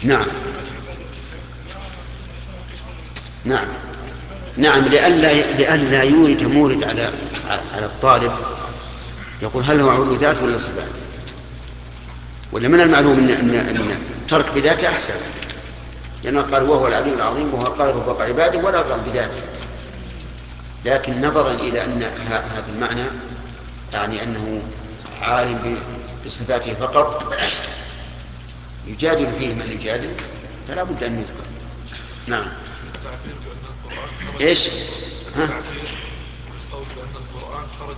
نعم نعم نعم، لئلا يورد مورد على الطالب يقول هل هو علو ذات ولا صفات. ولا من المعلوم أن ترك بذاته أحسن، لأنه قال وهو العلي العظيم وهو القاهر فوق عباده ولا قال بذاته. لكن نظرا إلى أن هذا المعنى يعني أنه عالم بصفاته فقط يجادل فيه من يجادل، فلا بد أن يذكر. نعم. التعبير بأن القرآن خرج إيش؟ التعبير بالقول بأن القرآن خرج